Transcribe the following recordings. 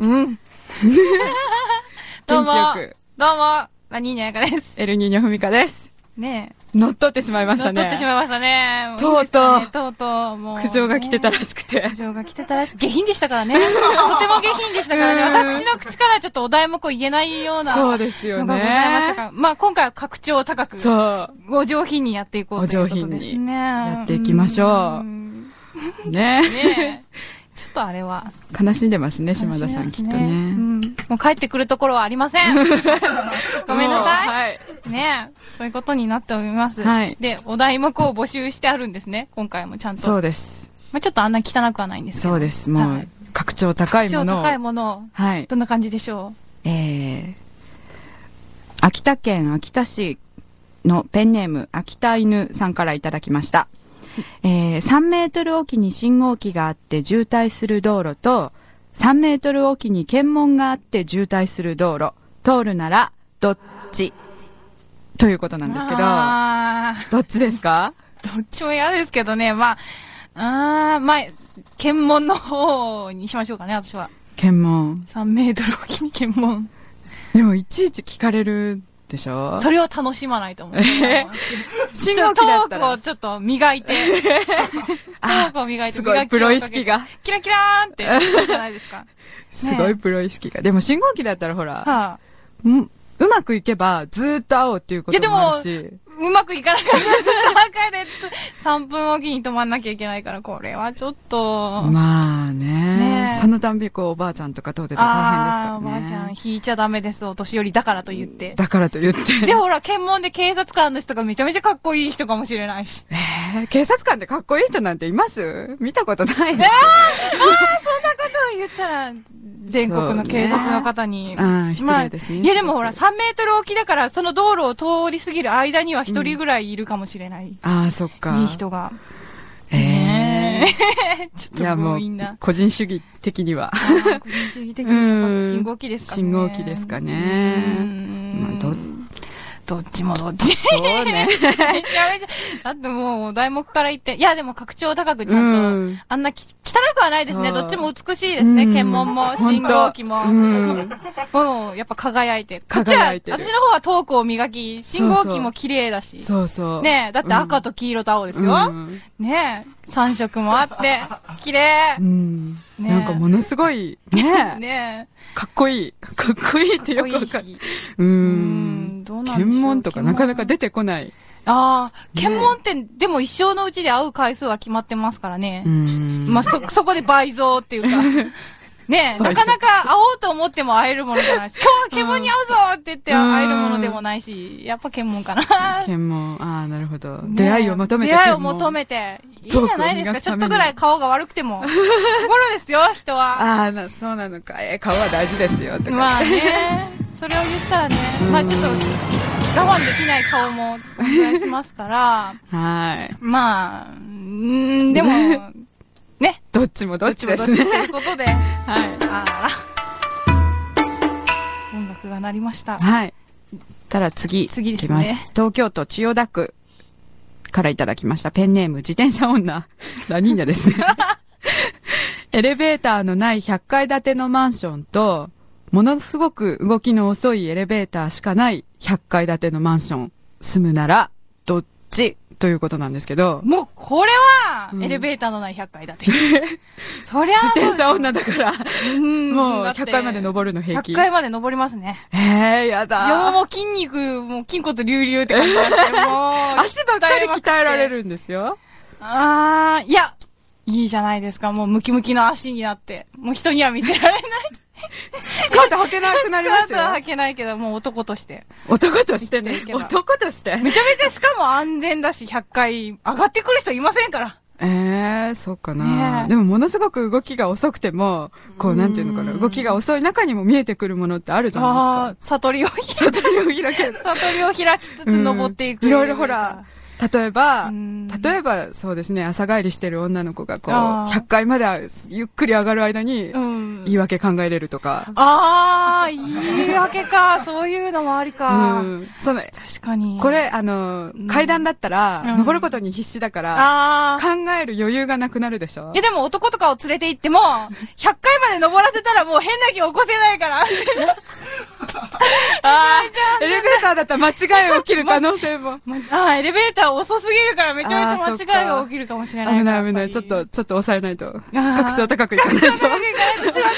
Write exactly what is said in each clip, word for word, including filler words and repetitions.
うん。どうも、 元気よく。 どうも、ラニーニャヤカです。 エルニーニョフミカです。 ねえ。 乗っ取ってしまいましたね。 乗っ取ってしまいましたね。 とうとう。 ね、とうとう、もう。 苦情が来てたらしくて。 苦情が来てたらしくて。下品でしたからね。とても下品でしたからね。私の口からちょっとお題目を言えないようなそうですよね。 のがございましたから。まあ今回は格調高く。 そう。 お上品にやっていこうということですね。 お上品にやっていきましょう。ねねえ。ちょっとあれは。 悲しんでますね、島田さん、きっとね。うん。 もう帰ってくるところはありません。ごめんなさい。 はい。 ねえ。そういうことになっております。 はい。 で、お題目を募集してあるんですね。今回もちゃんと。 そうです。 まあちょっとあんな汚くはないんですけど。 そうです。もう、格調高いものを。 格調高いものを。はい。どんな感じでしょう。えー、秋田県秋田市のペンネーム、秋田犬さんからいただきました。えー、さんメートルおきに信号機があって渋滞する道路と、さんメートルおきに検問があって渋滞する道路。通るなら、どっちということなんですけど、どっちですか？ どっちも嫌ですけどね、まあ、あー、まあ、検問の方にしましょうかね、私は。 検問。 さんメートルおきに検問。 でも、いちいち聞かれるでしょ？ それを楽しまないと思う。 えー、信号機だったら。 トークをちょっと磨いて。トークを磨いて、 すごいプロ意識が。 キラキラーンって、いいじゃないですか。 すごいプロ意識が。でも信号機だったらほら、はあ、うまくいけばずーっと青っていうこともあるし。いやでも、 うまくいかなかった中でさんぷんおきに止まんなきゃいけないから、これはちょっと。 まあね。ねそのたんびこうおばあちゃんとか通ってたら大変ですからね。あおばあちゃん引いちゃダメです。お年寄りだからと言って。 だからと言って。 で、ほら、検問で警察官の人がめちゃめちゃかっこいい人かもしれないし。 えー、警察官ってかっこいい人なんています？見たことないです。えー、あー、そんなことを言ったら、全国の警察の方に。 ああ、失礼ですね。 まあ、いやでもほら、さんメートルおきだから、その道路を通り過ぎる間には一人ぐらいいるかもしれない。うん、 ああ、そっか。 いい人が。 ええー。ちょっともうみんな。 個人主義的には。 個人主義的には信号機ですかね。 信号機ですかね。まあ、ど、 どっちもどっち。 そうね。めちゃめちゃ、だってもう、題目から言って、いやでも格調高くちゃんと、あんなき汚くはないですね。どっちも美しいですね。検問も、信号機も。もう、やっぱ輝いて。こっちは、私の方はトークを磨き、信号機も綺麗だし。 そうそう。 ねえ、だって赤と黄色と青ですよ。ねえ、三色もあって、綺麗。 うん。なんかものすごい、ねえ。 ねえ。 かっこいい。かっこいいってよくわかる。うん。 どうなんでしょう。 検問とかなかなか出てこない。 ああ、検問って、でも一生のうちで会う回数は決まってますからね。まあ、そ、そこで倍増っていうか。ねえ、なかなか会おうと思っても会えるものじゃないし、今日は検問に会うぞって言って会えるものでもないし、やっぱ検問かな。 検問、ああ、なるほど。出会いを求めて出会いを求めて。いいじゃないですか。ちょっとぐらい顔が悪くても。心ですよ、人は。 ああ、そうなのか。えー、顔は大事ですよ、とか。 まあね。それを言ったらね、まあちょっと、我慢できない顔も存在しますから。 はい。 まあ、んでも、ね。 どっちもどっちですね。 ということで。はい。ああ。音楽が鳴りました。 はい。たら次。 次ですね。 いきます。東京都千代田区からいただきました。ペンネーム、自転車女。ラニーニャですね。エレベーターのないひゃっかい建てのマンションと、ものすごく動きの遅いエレベーターしかないひゃっかい建てのマンション。住むなら、どっちということなんですけど。 もう、これは、エレベーターのないひゃっかい建て。そりゃあ、 自転車女だから、もうひゃっかいまで登るの平気。 ひゃっかいまで登りますね。 えー、やだー。 いや、もう筋肉、もう筋骨隆々って感じがして、もう。 足ばっかり鍛えられるんですよ。 あー、いや、いいじゃないですか。もうムキムキの足になって。もう人には見せられない。 スカート履けなくなりますよ。 スカートは履けないけど、もう男として。 男としてね。男として。 めちゃめちゃしかも安全だし、ひゃっかい上がってくる人いませんから。 ええー、そうかな、ね。でもものすごく動きが遅くても、こう、なんていうのかな、動きが遅い中にも見えてくるものってあるじゃないですか。ああ、 悟りを開く。 悟りを開ける。 悟りを開きつつ登っていく。 いろいろほら、例えば、例えばそうですね、朝帰りしてる女の子がこう、ひゃっかいまでゆっくり上がる間に、 言い訳考えれるとか。 あー、言い訳か。そういうのもありか。 うん。その、 確かに。 これ、あの、階段だったら、 うん登ることに必死だから、 あ考える余裕がなくなるでしょ。 いやでも男とかを連れて行っても、ひゃっかいまで登らせたらもう変な気起こせないから。 あー、エレベーターだったら間違い起きる可能性も。 ま、あー、エレベーター遅すぎるからめちゃめちゃ間違いが起きるかもしれないから。 危ない危ない。ちょっと、ちょっと抑えないと。 ー格調高くいかないと。 格調高くいかないとしまった。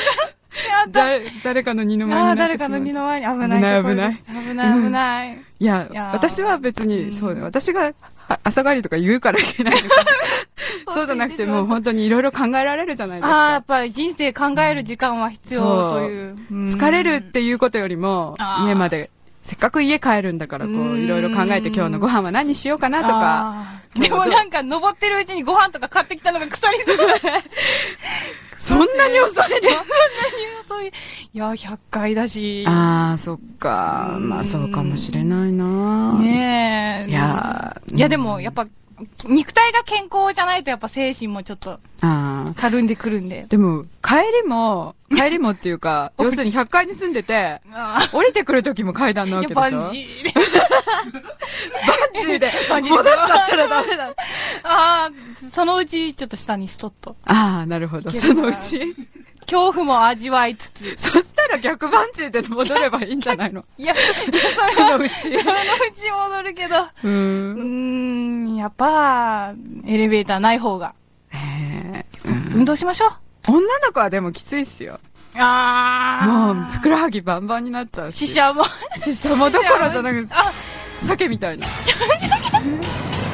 やった。 誰、誰かの二の前になってしまう。 あー、誰かの二の前に危ないところです。危ない。危ない危ない。 いや、 いや私は別に、 うんそうね、私がは朝帰りとか言うからいけないのか。そうじゃなくてもう本当にいろいろ考えられるじゃないですか。 ああ、やっぱり人生考える時間は必要という。 そう疲れるっていうことよりも、家まで、せっかく家帰るんだから、こう、いろいろ考えて今日のご飯は何しようかなとか。 でもなんか登ってるうちにご飯とか買ってきたのが腐りそう。 そんなに遅いの？そんなに遅い。いや、ひゃっかいだし。 ああ、そっか。まあそうかもしれないな。 ねえ。 いやいやでもやっぱ、肉体が健康じゃないとやっぱ精神もちょっと、たるんでくるんで。 でも、帰りも、帰りもっていうか、要するにひゃっかいに住んでて、降りてくる時も階段なわけでしょ。 バンジー。 バンジーで、戻っちゃったらダメだ。 ああ、そのうちちょっと下にストッと。 ああ、なるほど。そのうち。 恐怖も味わいつつ。 そしたら逆バンジーで戻ればいいんじゃないの？ いや、 そのうち。そのうち戻るけど。 うーん。 うーん、やっぱ、エレベーターない方が。 へー運動しましょう。 女の子はでもきついっすよ。 ああ。もう、ふくらはぎバンバンになっちゃうし。 死者も。 死者もどころじゃなくて、鮭みたいな。鮭まで。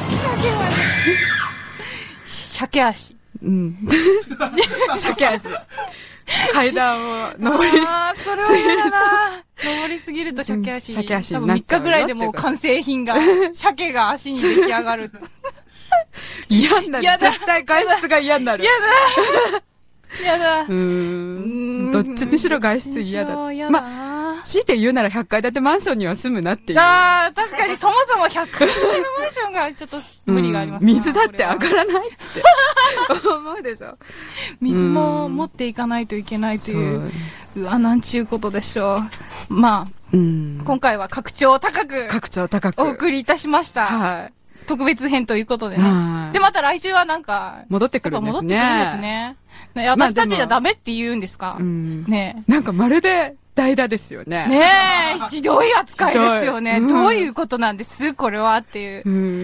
鮭足。 うん。鮭足。階段を登り。 ああ、それは嫌だな。登りすぎると鮭足。 鮭足多分みっかぐらいでもう完成品が、鮭が足に出来上がる。 嫌になる。絶対外出が嫌になる。 嫌だ。嫌だ。うーん。どっちにしろ外出嫌だ。 まあ、強いて言うならひゃっかい建てマンションには住むなっていう。 ああ、確かにそもそもひゃっかい建てマンションがちょっと無理がありますね。 水だって上がらないって思うでしょ。 水も持っていかないといけないという。うわ、なんちゅうことでしょう。まあ、今回は格調高く、 格調高くお送りいたしました。はい。特別編ということでね。で、また来週はなんか、 戻ってくるんですね。 戻ってくるんですね。私たちじゃダメって言うんですか？ねなんかまるで代打ですよね。 ねえ、ひどい扱いですよね。どういうことなんですこれはっていう。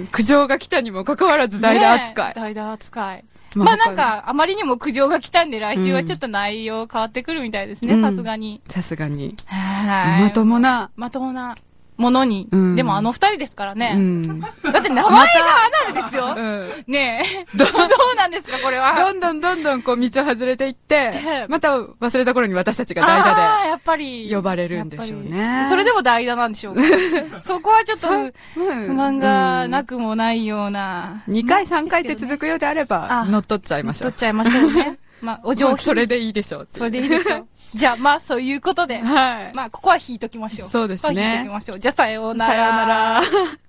苦情が来たにもかかわらず代打扱い。 代打扱い。まあなんか、あまりにも苦情が来たんで、来週はちょっと内容変わってくるみたいですね、さすがに。 さすがに。 はい。 まともな。 まともな。ものに。でもあの二人ですからね。だって名前がアナルですよ。ねえ。どうなんですか、これは。 どんどんどんどんこう道を外れていって、また忘れた頃に私たちが代打で。 ああ、やっぱり。 呼ばれるんでしょうね。 それでも代打なんでしょうか。そこはちょっと不満がなくもないような。 にかいさんかいって続くようであれば、乗っ取っちゃいましょう。 乗っ取っちゃいましょうね。まあ、お上品。 それでいいでしょう。 それでいいでしょう。じゃあ、まあ、そういうことで。はい。まあ、ここは引いときましょう。 そうですね。 ここは引いときましょう。じゃあ、さようなら。 さようなら。